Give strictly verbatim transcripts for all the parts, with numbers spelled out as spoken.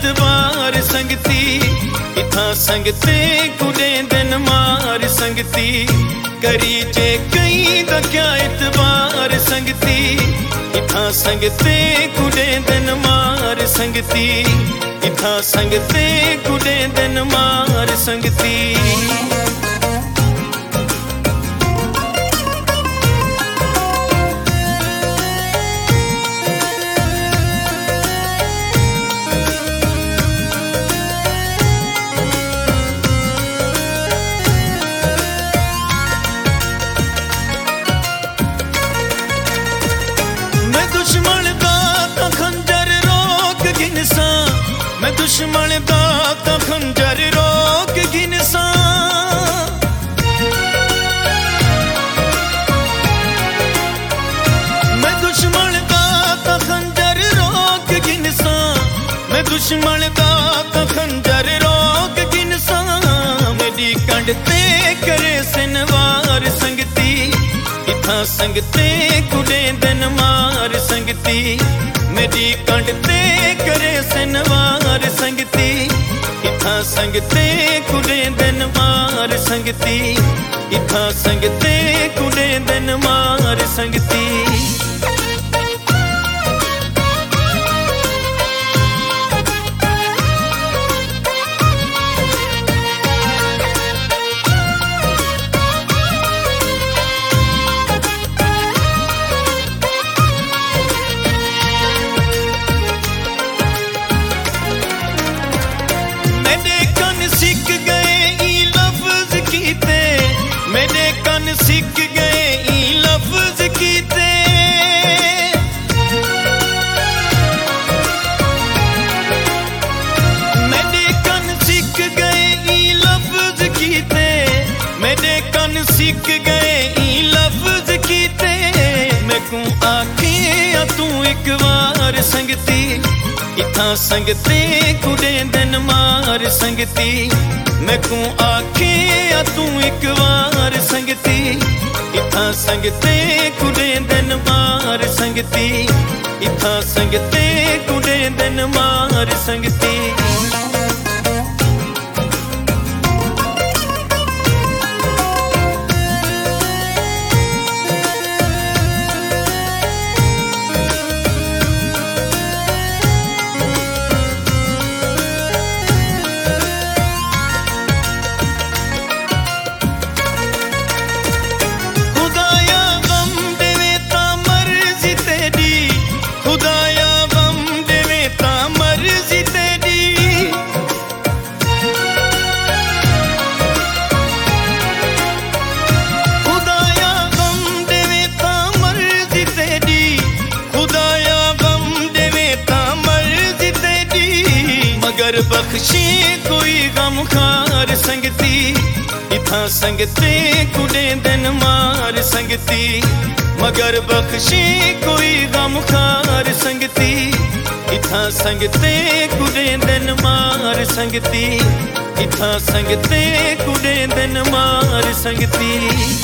इतबार संगती, इथा संगते कुड़े दिन मार संगती, करी जे कई दा क्या इतबार संगती, इथा संगते कुड़े दिन मार संगती, इथा संगते कुड़े दिन मार संगती। मैं दुश्मन दा तां खंजर रोक गिनसा, मैं दुश्मन दा तां खंजर रोक गिनसा, मैं दुश्मन दा तां खंजर रोक गिनसा, मेरी कंड ते करे सिनवार संगती, इथा संगते कुड़े दिन मार संगती, मेरी कंड ते करे सिनवार संगती, इथा संगते कुड़े दिन मार संगती, इथा संगते कुड़े दिन मार संगती। सीख गए ई लफ्ज कीते, मेरे कन सीख गए ई लफ्ज कीते, मेरे कन सीख गए ई लफ्ज कीते, मैं को आखे तू एक बार संगती, इथा संगते कुड़े दिन मार संगती, मैं को आखे तू एक बार संगती, इथा संगते कुड़े दिन मार संगती, इथा संगते कुड़े दिन मार संगती। बख्शे कोई गम खार संगती, इथा संगते कुड़े दिन मार संगती, मगर बख्शे कोई गम खार संगती, इथा संगते कुड़े दिन मार संगती, इथा संगते कुड़े दिन मार संगती।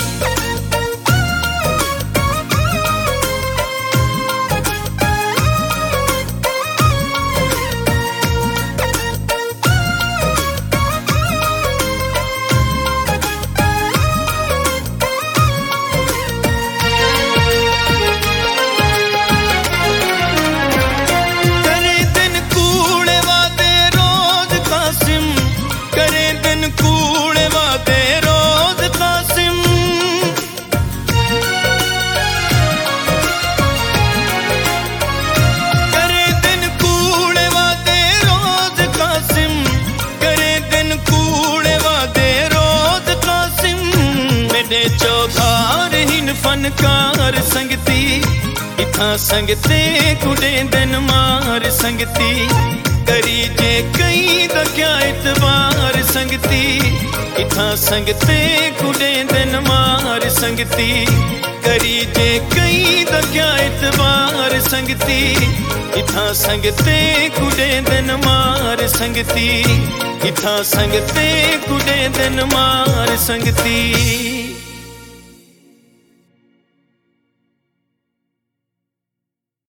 चौधार हिन फनकार संगती, इथा संगते कुड़े दिन मार संगती, करी जे कई दा क्या इतबार संगती, इथा संगते कुड़े दिन मार संगती, करी जे कई दा क्या इतबार संगती, इथा संगते कुड़े दिन मार संगती, इथा संगते कुड़े दिन मार संगती।